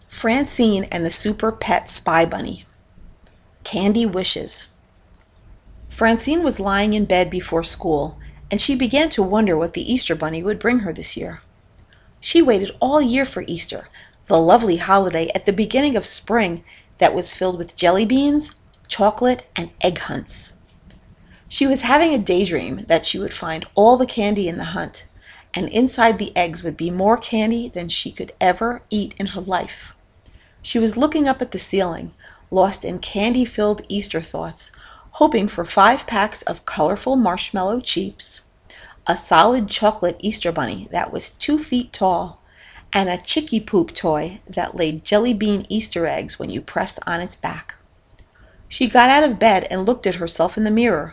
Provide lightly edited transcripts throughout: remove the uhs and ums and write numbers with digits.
Francine and the Super Pet Spy Bunny. Candy Wishes. Francine was lying in bed before school, and she began to wonder what the Easter Bunny would bring her this year. She waited all year for Easter, the lovely holiday at the beginning of spring that was filled with jelly beans, chocolate, and egg hunts. She was having a daydream that she would find all the candy in the hunt, and inside the eggs would be more candy than she could ever eat in her life. She was looking up at the ceiling, lost in candy-filled Easter thoughts, hoping for 5 packs of colorful marshmallow Cheeps, a solid chocolate Easter bunny that was 2 feet tall, and a Chicky Poop toy that laid jelly bean Easter eggs when you pressed on its back. She got out of bed and looked at herself in the mirror.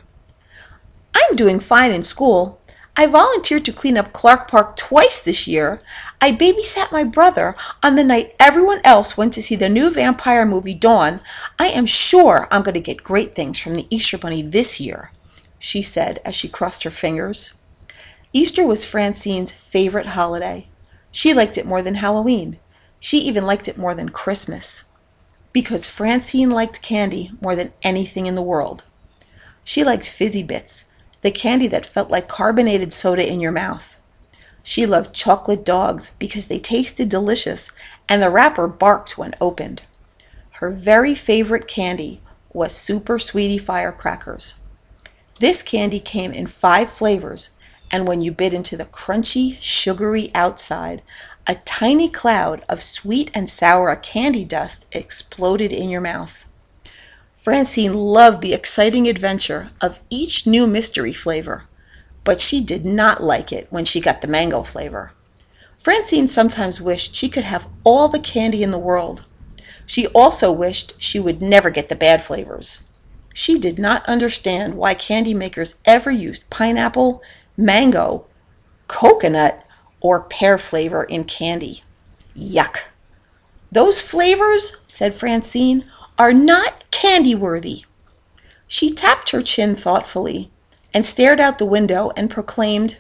"I'm doing fine in school. I volunteered to clean up Clark Park twice this year. I babysat my brother on the night everyone else went to see the new vampire movie Dawn. I am sure I'm going to get great things from the Easter Bunny this year," she said as she crossed her fingers. Easter was Francine's favorite holiday. She liked it more than Halloween. She even liked it more than Christmas. Because Francine liked candy more than anything in the world. She liked Fizzy Bits, the candy that felt like carbonated soda in your mouth. She loved chocolate dogs because they tasted delicious and the wrapper barked when opened. Her very favorite candy was Super Sweetie Firecrackers. This candy came in 5 flavors, and when you bit into the crunchy, sugary outside, a tiny cloud of sweet and sour candy dust exploded in your mouth. Francine loved the exciting adventure of each new mystery flavor, but she did not like it when she got the mango flavor. Francine sometimes wished she could have all the candy in the world. She also wished she would never get the bad flavors. She did not understand why candy makers ever used pineapple, mango, coconut, or pear flavor in candy. Yuck! "Those flavors," said Francine, "are not candy-worthy." She tapped her chin thoughtfully and stared out the window and proclaimed,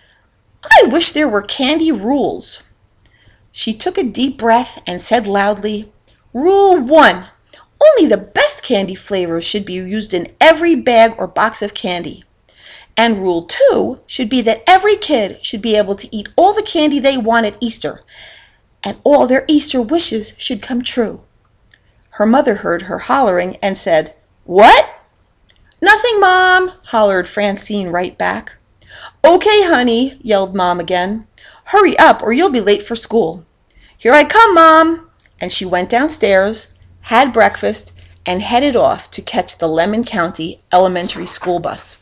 "I wish there were candy rules." She took a deep breath and said loudly, "Rule 1. Only the best candy flavors should be used in every bag or box of candy. And Rule 2 should be that every kid should be able to eat all the candy they want at Easter, and all their Easter wishes should come true." Her mother heard her hollering and said, "What?" "Nothing, Mom," hollered Francine right back. "Okay, honey," yelled Mom again. "Hurry up or you'll be late for school." "Here I come, Mom." And she went downstairs, had breakfast, and headed off to catch the Lemon County Elementary School bus.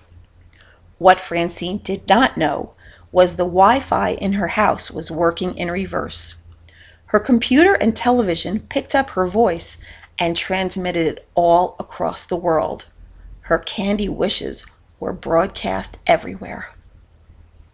What Francine did not know was the Wi-Fi in her house was working in reverse. Her computer and television picked up her voice and transmitted it all across the world. Her candy wishes were broadcast everywhere.